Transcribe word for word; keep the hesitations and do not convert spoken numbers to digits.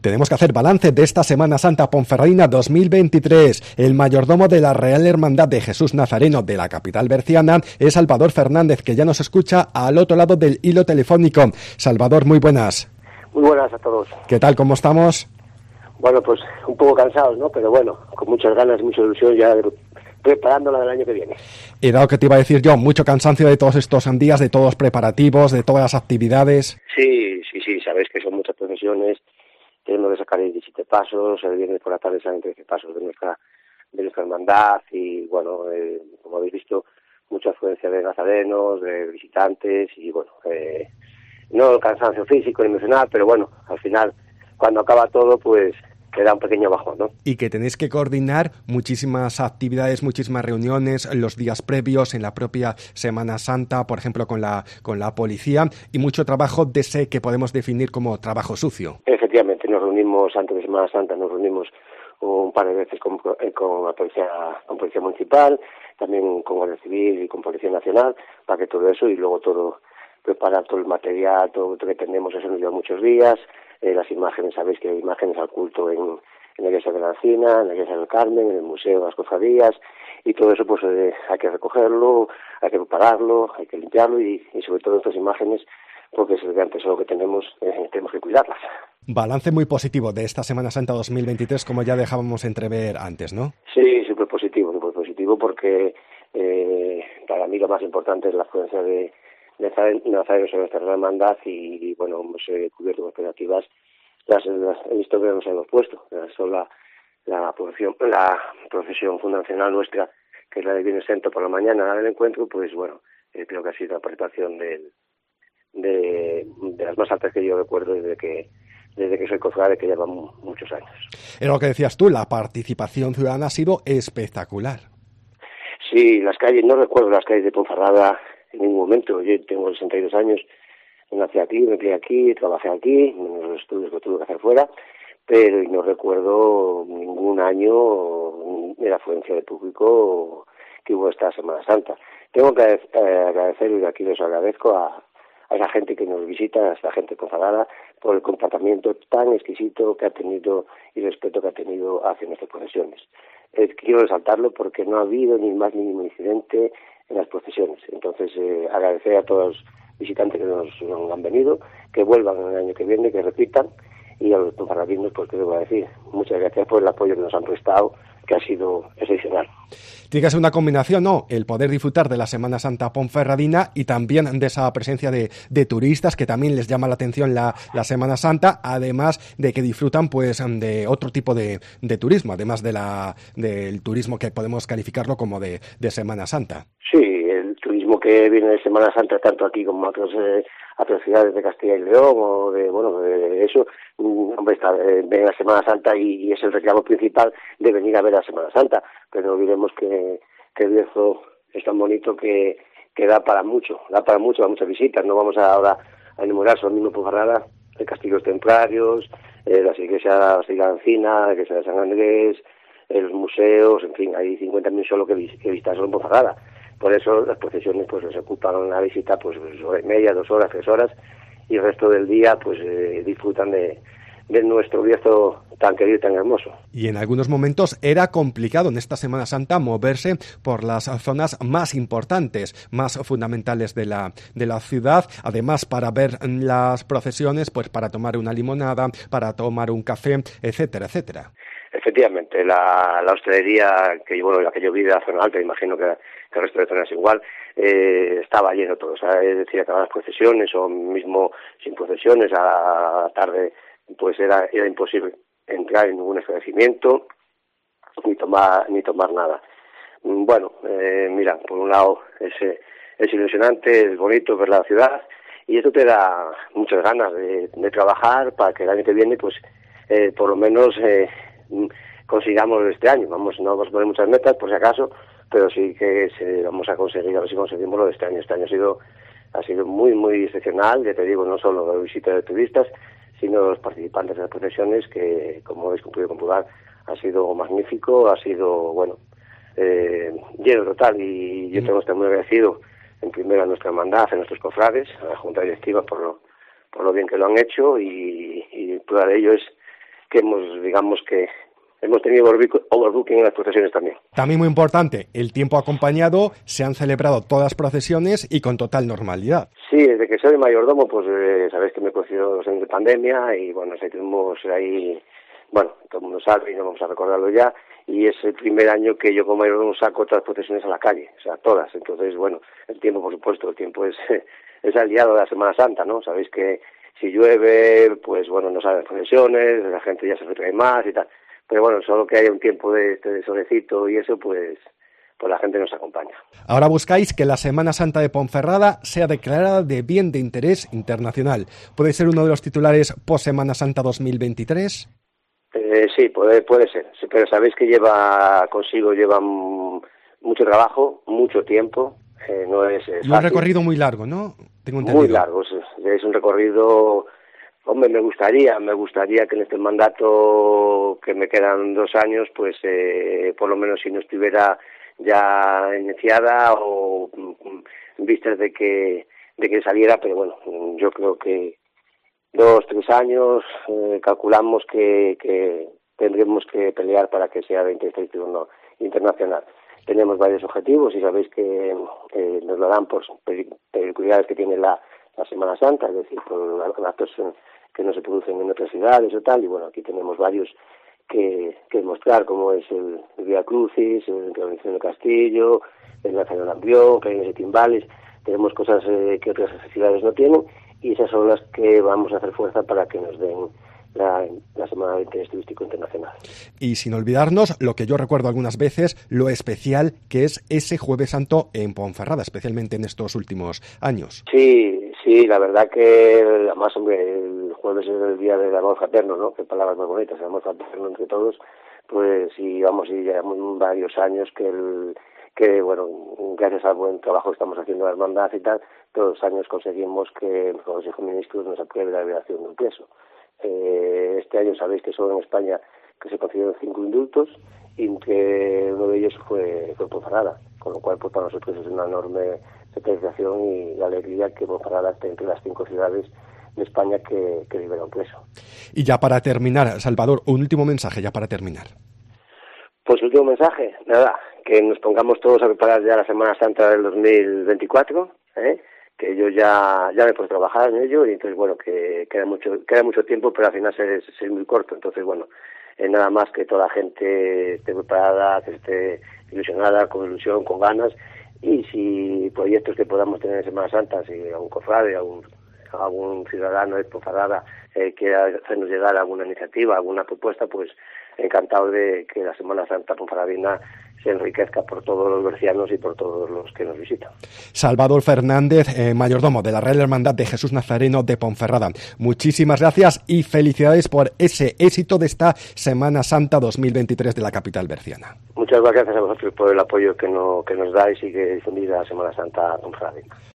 Tenemos que hacer balance de esta Semana Santa Ponferradina dos mil veintitrés. El mayordomo de la Real Hermandad de Jesús Nazareno de la capital berciana es Salvador Fernández, que ya nos escucha al otro lado del hilo telefónico. Salvador, muy buenas. Muy buenas a todos. ¿Qué tal? ¿Cómo estamos? Bueno, pues un poco cansados, ¿no? Pero bueno, con muchas ganas y mucha ilusión ya preparándola del año que viene. He dado que te iba a decir yo, mucho cansancio de todos estos días, de todos los preparativos, de todas las actividades. Sí, sí, sí, sabéis que son muchas procesiones. Tenemos que sacar diecisiete pasos, el viernes por la tarde salen trece pasos de nuestra de nuestra hermandad y, bueno, eh, como habéis visto, mucha afluencia de nazarenos, de visitantes y, bueno, eh, no el cansancio físico ni emocional, pero, bueno, al final, cuando acaba todo, pues queda un pequeño bajón, ¿no? Y que tenéis que coordinar muchísimas actividades, muchísimas reuniones los días previos, en la propia Semana Santa, por ejemplo, con la con la policía, y mucho trabajo de ese que podemos definir como trabajo sucio. Efectivamente, nos reunimos antes de Semana Santa, nos reunimos un par de veces con, con la policía, con policía municipal, también con Guardia Civil y con Policía Nacional, para que todo eso y luego todo, preparar todo el material, todo lo que tenemos, eso nos lleva muchos días. Eh, las imágenes, sabéis que hay imágenes al culto en, en la iglesia de la Encina, en la iglesia del Carmen, en el museo de las cofradías, y todo eso pues eh, hay que recogerlo, hay que prepararlo, hay que limpiarlo y, y sobre todo estas imágenes, porque es el gran tesoro que tenemos, eh, tenemos que cuidarlas. Balance muy positivo de esta Semana Santa dos mil veintitrés, como ya dejábamos entrever antes, ¿no? Sí, súper positivo, súper positivo, porque eh, para mí lo más importante es la afluencia de nazarenos en nuestra hermandad y, y, bueno, hemos eh, cubierto expectativas, las, las he visto que nos hemos puesto, son la, la, procesión, la procesión fundacional nuestra, que es la de Viernes Santo por la mañana, la del encuentro, pues bueno, eh, creo que ha sido la participación de, de, de las más altas que yo recuerdo desde que desde que soy cofrade, que lleva mu- muchos años. Es lo que decías tú, la participación ciudadana ha sido espectacular. Sí, las calles, no recuerdo las calles de Ponferrada en ningún momento. Yo tengo sesenta y dos años, nací aquí, me crié aquí, trabajé aquí, menos los estudios que tuve que hacer fuera, pero no recuerdo ningún año de la afluencia de público que hubo esta Semana Santa. Tengo que agradecer, y aquí les agradezco a, a esa gente que nos visita, a esa gente ponferrada, por el comportamiento tan exquisito que ha tenido y respeto que ha tenido hacia nuestras procesiones. Eh, quiero resaltarlo porque no ha habido ni más mínimo incidente en las procesiones. Entonces, eh, agradecer a todos los visitantes que nos, nos han venido, que vuelvan el año que viene, que repitan, y a los ponferradinos, pues, ¿qué les voy a decir? Muchas gracias por el apoyo que nos han prestado, que ha sido excepcional. Tiene que ser una combinación, ¿no? El poder disfrutar de la Semana Santa ponferradina y también de esa presencia de, de turistas que también les llama la atención la, la Semana Santa, además de que disfrutan pues de otro tipo de, de turismo, además de la del turismo que podemos calificarlo como de, de Semana Santa. Sí, el turismo que viene de Semana Santa, tanto aquí como a otros, eh, a otras ciudades de Castilla y León, o de, bueno, de eso, um, hombre, está, eh, ven la Semana Santa y, y es el reclamo principal de venir a ver la Semana Santa, pero no olvidemos que, que el Bierzo es tan bonito que, que da para mucho, da para mucho, para muchas visitas. No vamos a, ahora a enumerar solo mismo Ponferrada, el Castillos Templarios, eh, las iglesias, la Iglesia de Encina, la Iglesia de San Andrés, eh, los museos, en fin, hay cincuenta mil solo que, vis- que visitan solo en Ponferrada. Por eso las procesiones pues les ocupan la visita pues hora y media, dos horas, tres horas, y el resto del día pues eh, disfrutan de, de nuestro Bierzo tan querido y tan hermoso. Y en algunos momentos era complicado en esta Semana Santa moverse por las zonas más importantes, más fundamentales de la, de la ciudad, además para ver las procesiones, pues para tomar una limonada, para tomar un café, etcétera, etcétera. Efectivamente, la, la hostelería, que bueno, la que yo vi de la zona alta, imagino que, que el resto de zonas igual, eh, estaba lleno todo. O sea, es decir, acababan las procesiones o mismo sin procesiones, a la tarde pues era, era imposible entrar en ningún establecimiento ni tomar ni tomar nada. Bueno, eh, mira, por un lado es, es ilusionante, es bonito ver la ciudad y esto te da muchas ganas de, de trabajar para que el año que viene pues eh, por lo menos eh, consigamos este año. Vamos, no vamos a poner muchas metas por si acaso, pero sí que se, vamos a conseguir, a ver si conseguimos lo de este año. Este año ha sido ha sido muy, muy excepcional, ya te digo, no solo la visita de turistas, sino los participantes de las procesiones, que, como habéis podido comprobar, ha sido magnífico, ha sido, bueno, eh, lleno total, y yo tengo que estar muy agradecido, en primero a nuestra hermandad, a nuestros cofrades, a la Junta Directiva por lo, por lo bien que lo han hecho, y, y prueba de ello es que hemos, digamos que hemos tenido overbooking en las procesiones también. También muy importante, el tiempo acompañado, se han celebrado todas las procesiones y con total normalidad. Sí, desde que soy mayordomo, pues eh, sabéis que me cogió los años de pandemia y bueno, seguimos ahí, bueno, todo el mundo sabe y no vamos a recordarlo ya, y es el primer año que yo como mayordomo saco todas las procesiones a la calle, o sea, todas. Entonces, bueno, el tiempo, por supuesto, el tiempo es, es aliado de la Semana Santa, ¿no? Sabéis que si llueve, pues bueno, no salen procesiones, la gente ya se retrae más y tal. Pero bueno, solo que haya un tiempo de, de solecito y eso, pues, pues la gente nos acompaña. Ahora buscáis que la Semana Santa de Ponferrada sea declarada de bien de interés internacional. ¿Puede ser uno de los titulares post Semana Santa dos mil veintitrés? Eh, sí, puede, puede ser. Sí, pero sabéis que lleva consigo, lleva mucho trabajo, mucho tiempo. Eh, no es, es y un fácil. recorrido muy largo, ¿no? Tengo entendido. Muy largo. Es, es un recorrido... Hombre, me gustaría, me gustaría que en este mandato, que me quedan dos años, pues eh, por lo menos si no estuviera ya iniciada o en vistas de que de que saliera, pero bueno, yo creo que dos, tres años eh, calculamos que, que tendremos que pelear para que sea de interés no, internacional. Tenemos varios objetivos y sabéis que eh, nos lo dan por peculiaridades que tiene la, la Semana Santa, es decir, por actos que no se producen en otras ciudades o tal, y bueno, aquí tenemos varios que, que mostrar, como es el, el Vía Crucis, el Revolución del Castillo, el Nazario de Lambrión, Clarín de Timbales. Tenemos cosas eh, que otras ciudades no tienen, y esas son las que vamos a hacer fuerza para que nos den la, la Semana de Interés Turístico Internacional. Y sin olvidarnos, lo que yo recuerdo algunas veces, lo especial que es ese Jueves Santo en Ponferrada, especialmente en estos últimos años. Sí, sí, la verdad que, además, hombre, el jueves es el día del amor fraterno, ¿no? Qué palabras muy bonitas, el amor fraterno entre todos, pues, y vamos, y llevamos varios años que el que, bueno, gracias al buen trabajo que estamos haciendo la hermandad y tal, todos los años conseguimos que el Consejo de Ministros nos apruebe la liberación de un preso. Eh, este año sabéis que solo en España que se concedieron cinco indultos y que uno de ellos fue, fue Ponferrada, con lo cual pues para nosotros es una enorme satisfacción y alegría que Ponferrada esté entre las cinco ciudades de España que, que libera un preso. Y ya para terminar, Salvador, un último mensaje ya para terminar. Pues último mensaje, nada, que nos pongamos todos a preparar ya la Semana Santa del dos mil veinticuatro, ¿eh? Que yo ya ya me he puesto a trabajar en ello y entonces bueno, que queda mucho queda mucho tiempo, pero al final es, es muy corto, entonces bueno, eh, nada más que toda la gente esté preparada, que esté ilusionada, con ilusión, con ganas, y si proyectos que podamos tener en Semana Santa, si algún cofrade, algún, algún ciudadano de Ponferrada eh, quiera hacernos llegar alguna iniciativa, alguna propuesta, pues encantado de que la Semana Santa ponferradina se enriquezca por todos los bercianos y por todos los que nos visitan. Salvador Fernández, eh, mayordomo de la Real Hermandad de Jesús Nazareno de Ponferrada. Muchísimas gracias y felicidades por ese éxito de esta Semana Santa dos mil veintitrés de la capital berciana. Muchas gracias a vosotros por el apoyo que, no, que nos dais y que difundís la Semana Santa ponferradina.